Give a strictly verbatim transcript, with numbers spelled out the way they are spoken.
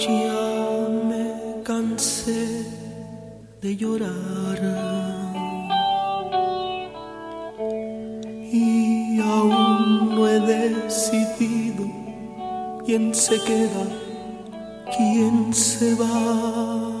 Ya me cansé de llorar y aún no he decidido quién se queda, quién se va.